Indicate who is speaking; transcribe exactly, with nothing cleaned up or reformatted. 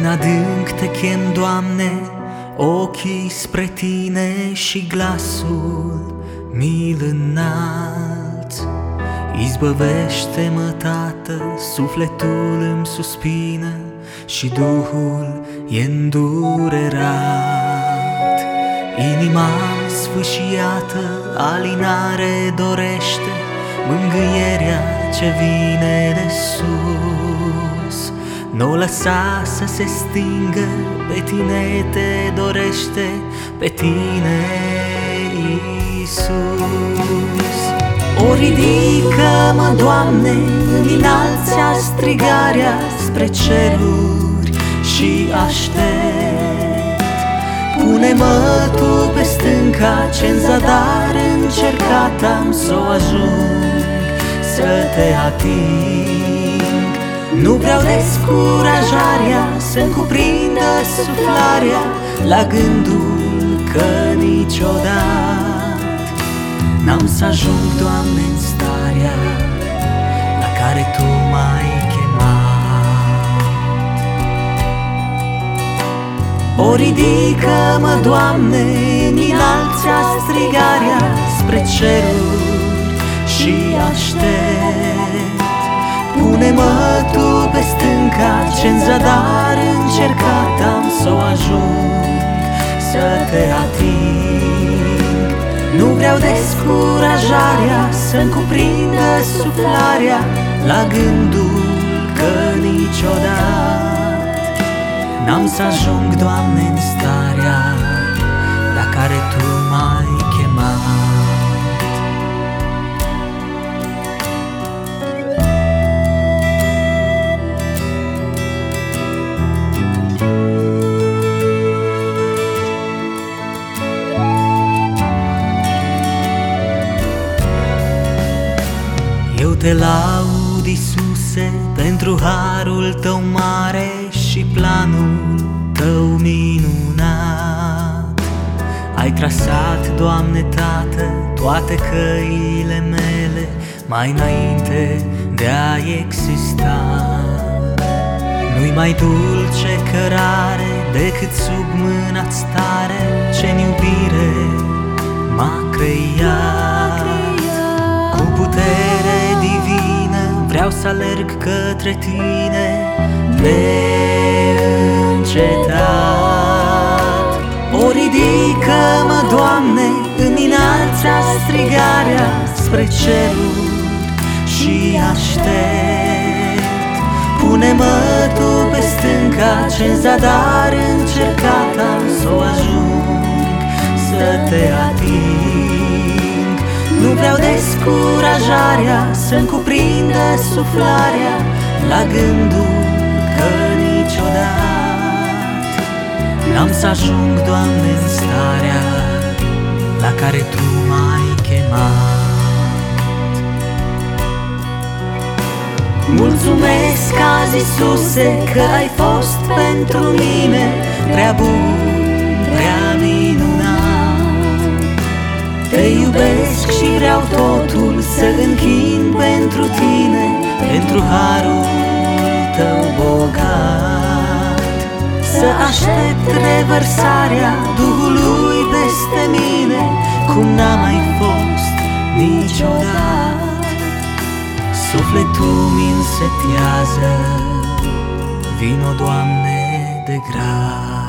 Speaker 1: Din adânc te chem, Doamne, ochii spre Tine și glasul mi-l înalți. Izbăvește-mă, Tată, sufletul îmi suspină și Duhul e îndurerat. Inima sfâșiată alinare dorește, mângâierea ce vine de sus. N-o lăsa să se stingă, pe Tine te dorește, pe Tine, Iisus. O ridică-mă, Doamne, înalți-a strigarea spre ceruri și aștept. Pune-mă Tu pe stânca ce-n zadar încercat am să o ajung, să Te ating. Nu vreau descurajarea să-mi cuprindă suflarea la gândul că niciodată n-am să ajung, Doamne, în starea la care Tu m-ai chemat. O ridică-mă, Doamne, înalți-a strigarea spre ceruri și aștept. Pune-mă Tu pe stânca ce-n zadar încercat am să o ajung, să Te ating. Nu vreau descurajarea să-mi cuprindă suflarea la gândul că niciodată n-am să ajung, Doamne, în starea la care Tu m-ai chemat. Eu Te laud, Iisuse, pentru harul Tău mare și planul Tău minunat. Ai trasat, Doamne Tată, toate căile mele mai înainte de a exista. Nu-i mai dulce cărare decât sub mâna-ți tare ce-n iubire m-a creat. Cu putere divină vreau să alerg către Tine neîncetat. O ridică-mă, Doamne, înalți-a strigarea spre ceruri și aștept. Pune-mă Tu pe stânca ce-n zadar încercat am să o ajung, să Te ating. Nu vreau descurajarea să-mi cuprindă suflarea la gândul că niciodată n-am să ajung, Doamne, în starea la care Tu m-ai chemat. Mulțumesc azi, Iisuse, că ai fost pentru mine prea bun, prea minunat. Te iubesc și vreau totul să închin pentru Tine, pentru harul Tău bogat. Să aștept revărsarea Duhului peste mine, cum n-a mai fost niciodată. Sufletul mi însetează, vino, Doamne, de grad.